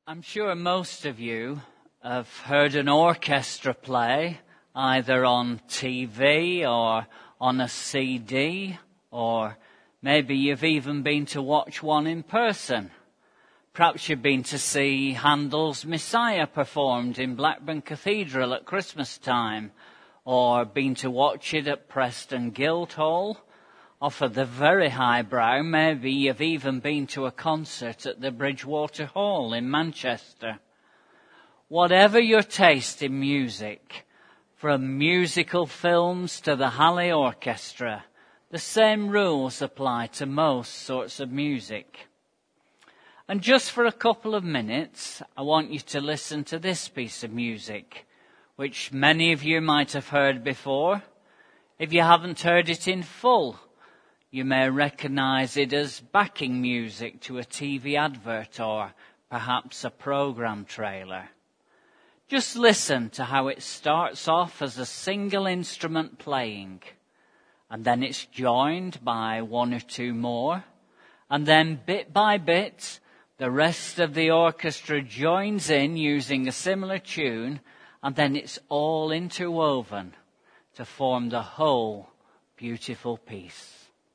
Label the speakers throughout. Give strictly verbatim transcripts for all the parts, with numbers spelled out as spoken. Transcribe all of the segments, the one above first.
Speaker 1: I'm sure most of you have heard an orchestra play either on T V or on a C D, or maybe you've even been to watch one in person. Perhaps you've been to see Handel's Messiah performed in Blackburn Cathedral at Christmas time, or been to watch it at Preston Guildhall. Or for the very highbrow, maybe you've even been to a concert at the Bridgewater Hall in Manchester. Whatever your taste in music, from musical films to the Halley Orchestra, the same rules apply to most sorts of music. And just for a couple of minutes, I want you to listen to this piece of music, which many of you might have heard before. If you haven't heard it in full, you may recognize it as backing music to a T V advert or perhaps a program trailer. Just listen to how it starts off as a single instrument playing, and then it's joined by one or two more, and then bit by bit, the rest of the orchestra joins in using a similar tune, and then it's all interwoven to form the whole beautiful piece.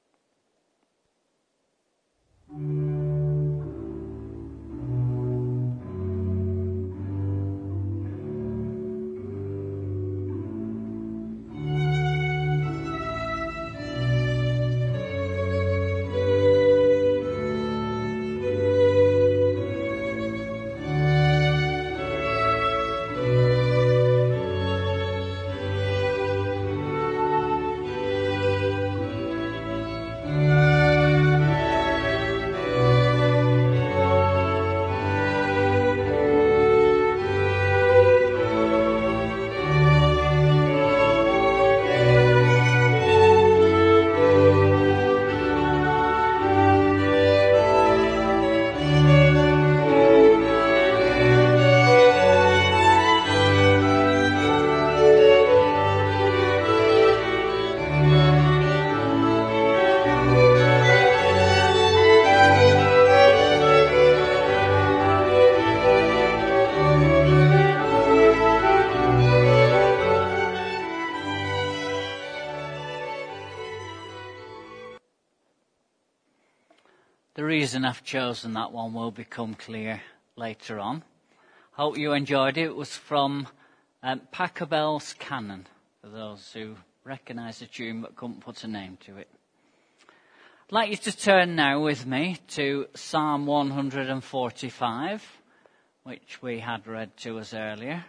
Speaker 1: The reason I've chosen that one will become clear later on. Hope you enjoyed it. It was from um, Pachelbel's Canon, for those who recognise the tune but couldn't put a name to it. I'd like you to turn now with me to Psalm one forty-five, which we had read to us earlier.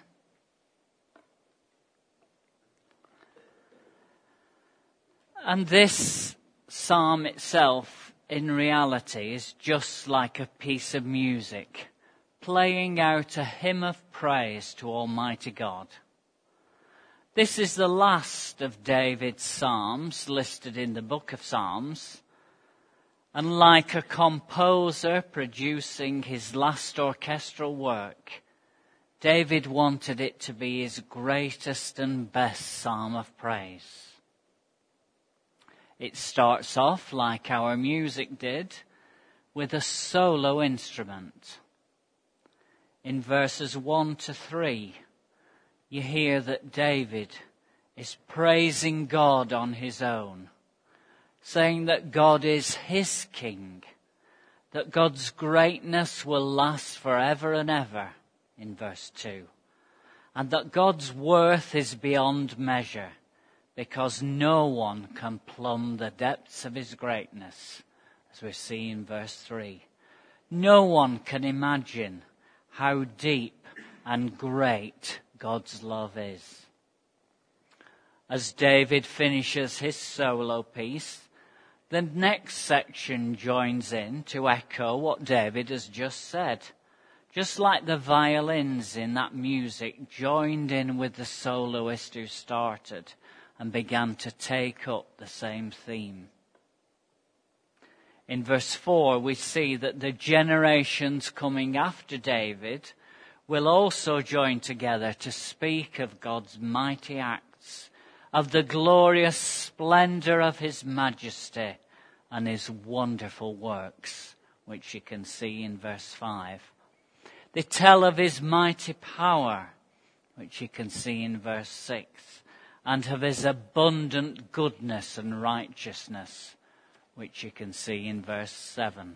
Speaker 1: And this psalm itself, in reality, is just like a piece of music, playing out a hymn of praise to Almighty God. This is the last of David's psalms listed in the book of Psalms, and like a composer producing his last orchestral work, David wanted it to be his greatest and best psalm of praise. It starts off, like our music did, with a solo instrument. In verses one to three, you hear that David is praising God on his own, saying that God is his king, that God's greatness will last forever and ever, in verse two, and that God's worth is beyond measure, because no one can plumb the depths of his greatness, as we see in verse three. No one can imagine how deep and great God's love is. As David finishes his solo piece, the next section joins in to echo what David has just said. Just like the violins in that music joined in with the soloist who started and began to take up the same theme. In verse four, we see that the generations coming after David will also join together to speak of God's mighty acts, of the glorious splendor of his majesty and his wonderful works, which you can see in verse five. They tell of his mighty power, which you can see in verse six, and of his abundant goodness and righteousness, which you can see in verse seven.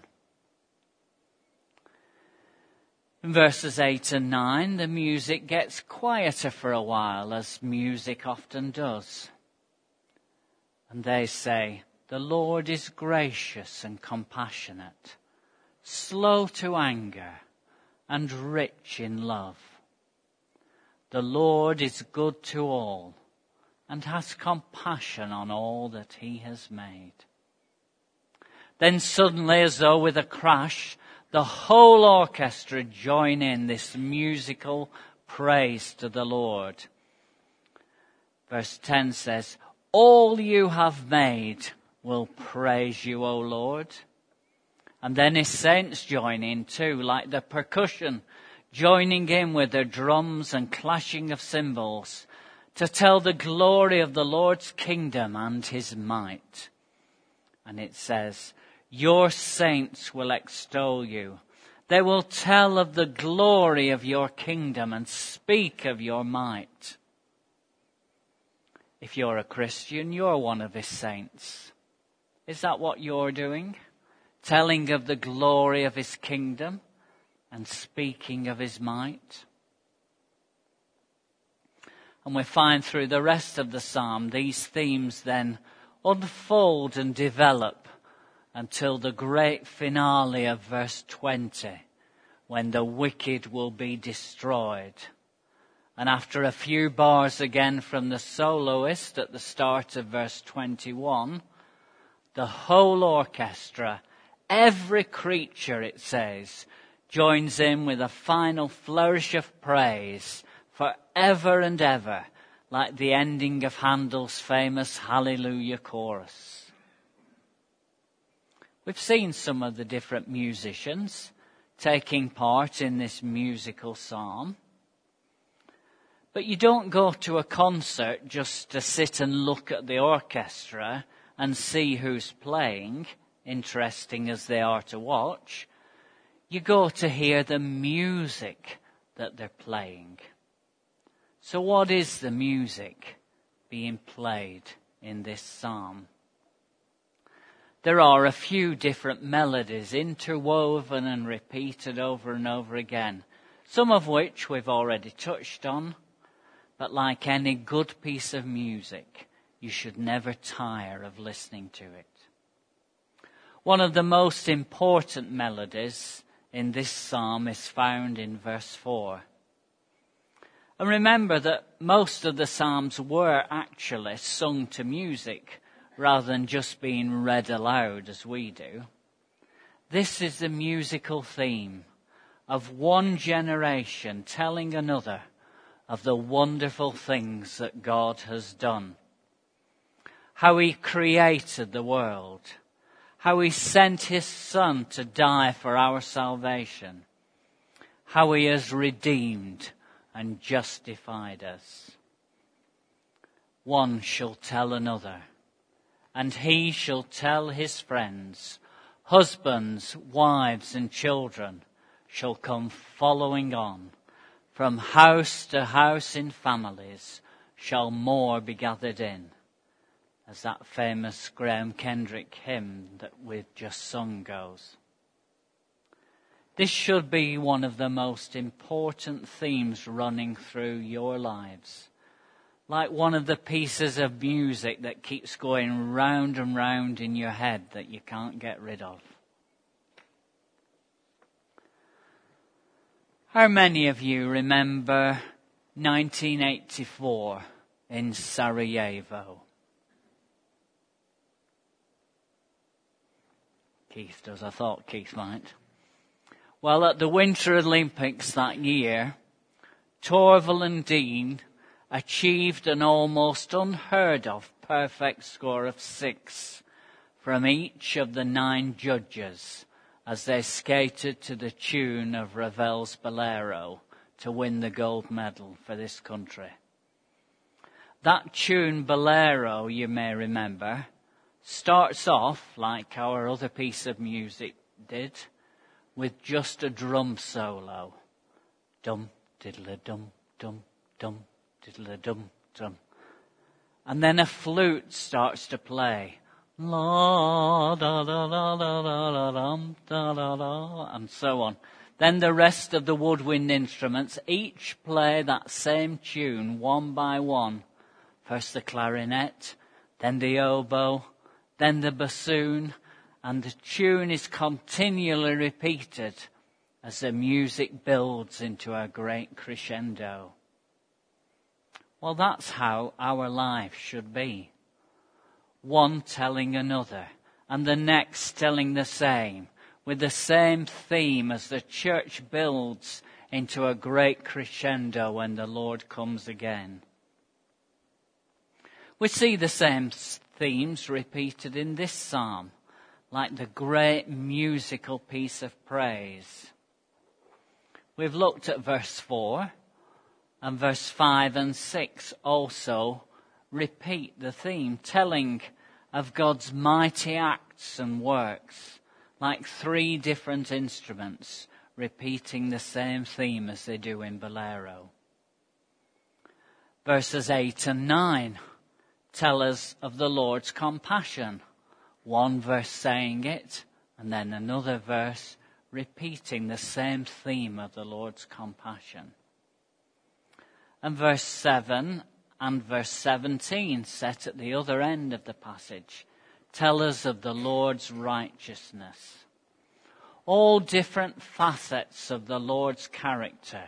Speaker 1: In verses eight and nine, the music gets quieter for a while, as music often does. And they say, "The Lord is gracious and compassionate, slow to anger, and rich in love. The Lord is good to all, and has compassion on all that he has made." Then suddenly, as though with a crash, the whole orchestra join in this musical praise to the Lord. Verse ten says, "All you have made will praise you, O Lord." And then his saints join in too, like the percussion, joining in with their drums and clashing of cymbals to tell the glory of the Lord's kingdom and his might. And it says, "Your saints will extol you. They will tell of the glory of your kingdom and speak of your might." If you're a Christian, you're one of his saints. Is that what you're doing? Telling of the glory of his kingdom and speaking of his might? And we find through the rest of the psalm these themes then unfold and develop until the great finale of verse twenty, when the wicked will be destroyed. And after a few bars again from the soloist at the start of verse twenty-one, the whole orchestra, every creature, it says, joins in with a final flourish of praise for ever and ever, like the ending of Handel's famous Hallelujah chorus. We've seen some of the different musicians taking part in this musical psalm. But you don't go to a concert just to sit and look at the orchestra and see who's playing, interesting as they are to watch. You go to hear the music that they're playing. So what is the music being played in this psalm? There are a few different melodies interwoven and repeated over and over again, some of which we've already touched on, but like any good piece of music, you should never tire of listening to it. One of the most important melodies in this psalm is found in verse four. And remember that most of the psalms were actually sung to music, rather than just being read aloud as we do. This is the musical theme of one generation telling another of the wonderful things that God has done. How he created the world. How he sent his Son to die for our salvation. How he has redeemed and justified us. One shall tell another, and he shall tell his friends. Husbands, wives, and children shall come following on. From house to house in families shall more be gathered in. As that famous Graham Kendrick hymn that we've just sung goes. This should be one of the most important themes running through your lives. Like one of the pieces of music that keeps going round and round in your head that you can't get rid of. How many of you remember nineteen eighty-four in Sarajevo? Keith does. I thought Keith might. Well, at the Winter Olympics that year, Torval and Dean achieved an almost unheard of perfect score of six from each of the nine judges as they skated to the tune of Ravel's Bolero to win the gold medal for this country. That tune, Bolero, you may remember, starts off, like our other piece of music did, with just a drum solo, dum, diddle-a-dum, dum, dum, diddle-a-dum, dum. And then a flute starts to play. La, da, da, da, da, da, da, dum, da, da, da, and so on. Then the rest of the woodwind instruments each play that same tune one by one. First the clarinet, then the oboe, then the bassoon, and the tune is continually repeated as the music builds into a great crescendo. Well, that's how our life should be. One telling another, and the next telling the same, with the same theme as the church builds into a great crescendo when the Lord comes again. We see the same themes repeated in this psalm, like the great musical piece of praise. We've looked at verse four, and verse five and six also repeat the theme, telling of God's mighty acts and works, like three different instruments repeating the same theme as they do in Bolero. Verses eight and nine tell us of the Lord's compassion. One verse saying it, and then another verse repeating the same theme of the Lord's compassion. And verse seven and verse seventeen, set at the other end of the passage, tell us of the Lord's righteousness. All different facets of the Lord's character.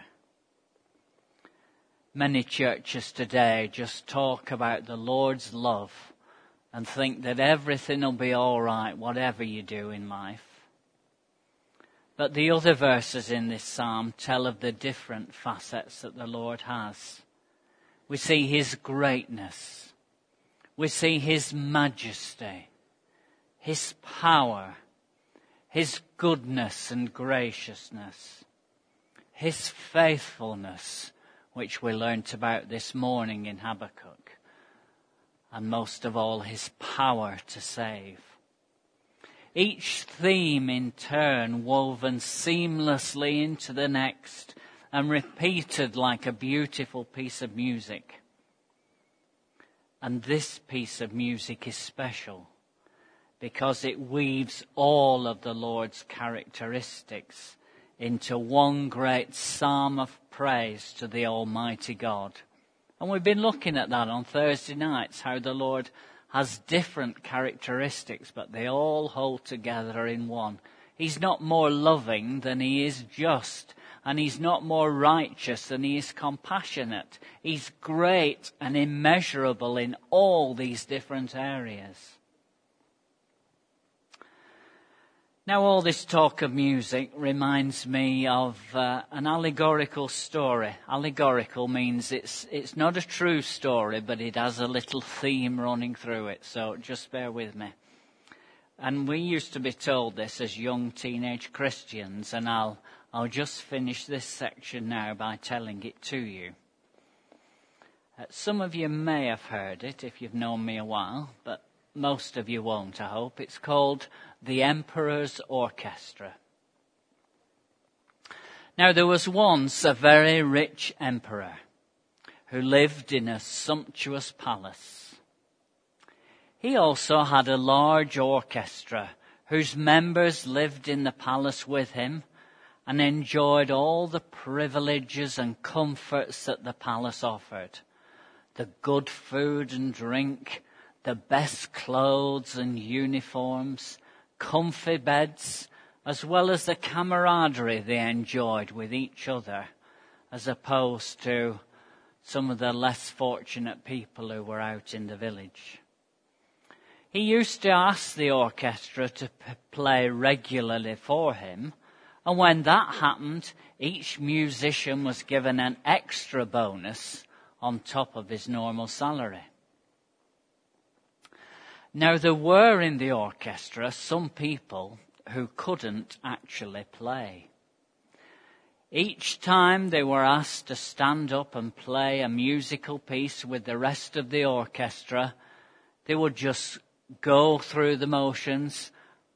Speaker 1: Many churches today just talk about the Lord's love and think that everything will be all right, whatever you do in life. But the other verses in this psalm tell of the different facets that the Lord has. We see his greatness. We see his majesty, his power, his goodness and graciousness, his faithfulness, which we learnt about this morning in Habakkuk, and most of all, his power to save. Each theme in turn woven seamlessly into the next and repeated like a beautiful piece of music. And this piece of music is special because it weaves all of the Lord's characteristics into one great psalm of praise to the Almighty God. And we've been looking at that on Thursday nights, how the Lord has different characteristics, but they all hold together in one. He's not more loving than he is just, and he's not more righteous than he is compassionate. He's great and immeasurable in all these different areas. Now, all this talk of music reminds me of uh, an allegorical story. Allegorical means it's it's not a true story, but it has a little theme running through it, so just bear with me. And we used to be told this as young teenage Christians, and I'll I'll just finish this section now by telling it to you. Uh, some of you may have heard it if you've known me a while, but most of you won't, I hope. It's called The Emperor's Orchestra. Now, there was once a very rich emperor who lived in a sumptuous palace. He also had a large orchestra whose members lived in the palace with him and enjoyed all the privileges and comforts that the palace offered. The good food and drink, the best clothes and uniforms, comfy beds, as well as the camaraderie they enjoyed with each other, as opposed to some of the less fortunate people who were out in the village. He used to ask the orchestra to p- play regularly for him, and when that happened, each musician was given an extra bonus on top of his normal salary. Now, there were in the orchestra some people who couldn't actually play. Each time they were asked to stand up and play a musical piece with the rest of the orchestra, they would just go through the motions,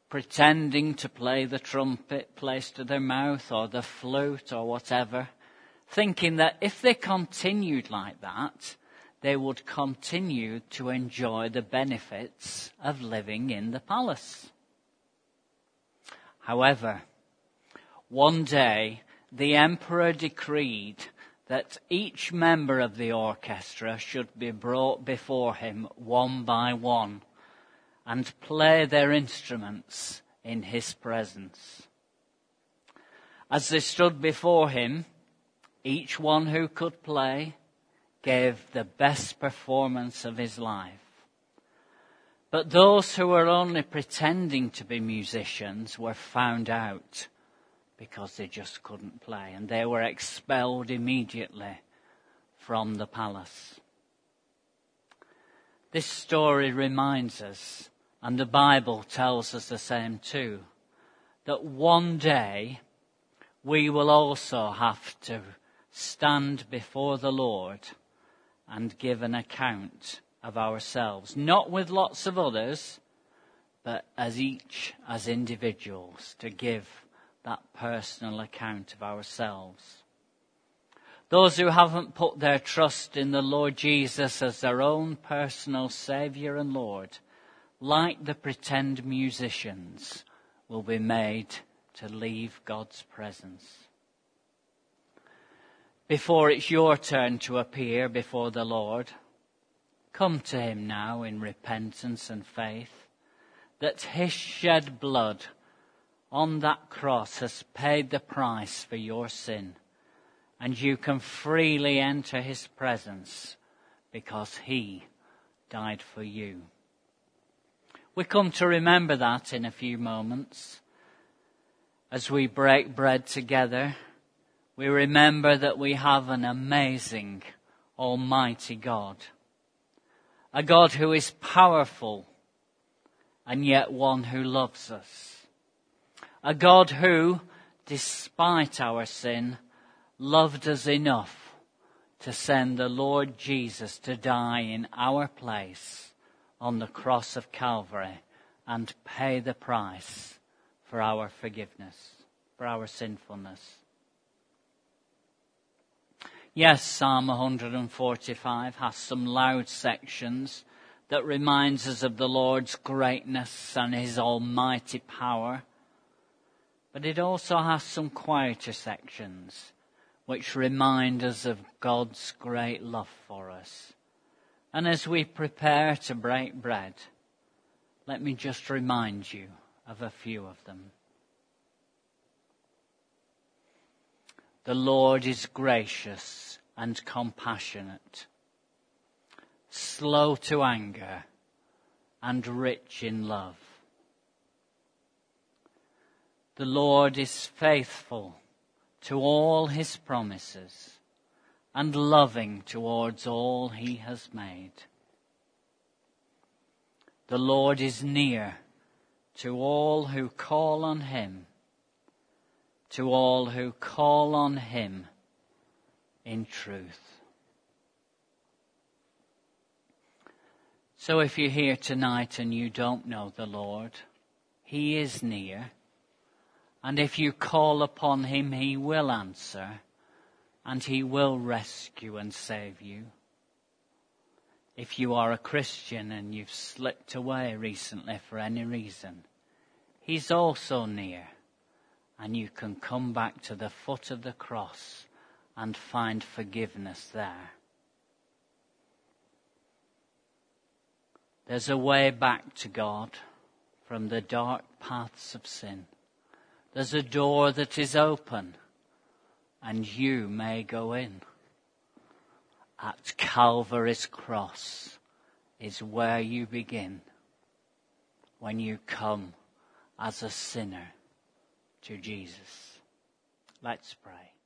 Speaker 1: pretending to play the trumpet placed to their mouth or the flute or whatever, thinking that if they continued like that, they would continue to enjoy the benefits of living in the palace. However, one day the emperor decreed that each member of the orchestra should be brought before him one by one and play their instruments in his presence. As they stood before him, each one who could play gave the best performance of his life. But those who were only pretending to be musicians were found out because they just couldn't play, and they were expelled immediately from the palace. This story reminds us, and the Bible tells us the same too, that one day we will also have to stand before the Lord and give an account of ourselves, not with lots of others, but as each as individuals, to give that personal account of ourselves. Those who haven't put their trust in the Lord Jesus as their own personal Saviour and Lord, like the pretend musicians, will be made to leave God's presence. Before it's your turn to appear before the Lord, come to him now in repentance and faith that his shed blood on that cross has paid the price for your sin, and you can freely enter his presence because he died for you. We come to remember that in a few moments. As we break bread together, we remember that we have an amazing, almighty God. A God who is powerful and yet one who loves us. A God who, despite our sin, loved us enough to send the Lord Jesus to die in our place on the cross of Calvary and pay the price for our forgiveness, for our sinfulness. Yes, Psalm one forty-five has some loud sections that reminds us of the Lord's greatness and his almighty power. But it also has some quieter sections which remind us of God's great love for us. And as we prepare to break bread, let me just remind you of a few of them. The Lord is gracious and compassionate, slow to anger and rich in love. The Lord is faithful to all his promises and loving towards all he has made. The Lord is near to all who call on him, to all who call on him in truth. So if you're here tonight and you don't know the Lord, he is near. And if you call upon him, he will answer, and he will rescue and save you. If you are a Christian and you've slipped away recently for any reason, he's also near, and you can come back to the foot of the cross and find forgiveness there. There's a way back to God from the dark paths of sin. There's a door that is open, and you may go in. At Calvary's cross is where you begin when you come as a sinner to Jesus. Let's pray.